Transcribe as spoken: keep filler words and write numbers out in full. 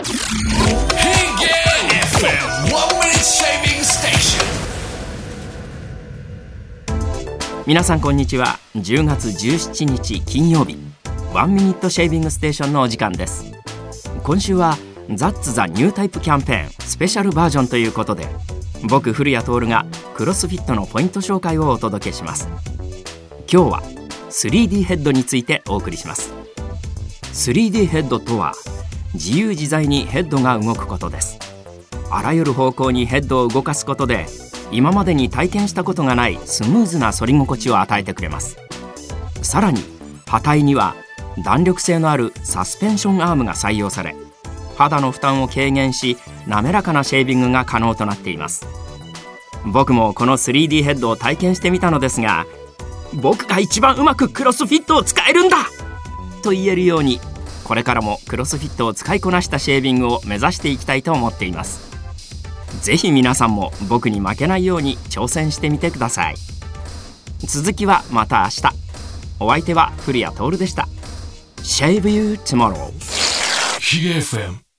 皆さんこんにちは。じゅうがつじゅうしちにち金曜日、ワンミニットシェービングステーションのお時間です。今週はザッツ・ザ・ニュータイプキャンペーンスペシャルバージョンということで、僕古谷徹がクロスフィットのポイント紹介をお届けします。今日は スリーディー ヘッドについてお送りします。 スリーディー ヘッドとは自由自在にヘッドが動くことです。あらゆる方向にヘッドを動かすことで、今までに体験したことがないスムーズな反り心地を与えてくれます。さらに刃体には弾力性のあるサスペンションアームが採用され、肌の負担を軽減し滑らかなシェービングが可能となっています。僕もこの スリーディー ヘッドを体験してみたのですが、僕が一番うまくクロスフィットを使えるんだと言えるように、これからもクロスフィットを使いこなしたシェービングを目指していきたいと思っています。ぜひ皆さんも僕に負けないように挑戦してみてください。続きはまた明日。お相手は古谷徹でした。Shave you tomorrow。 ヒゲ エフエム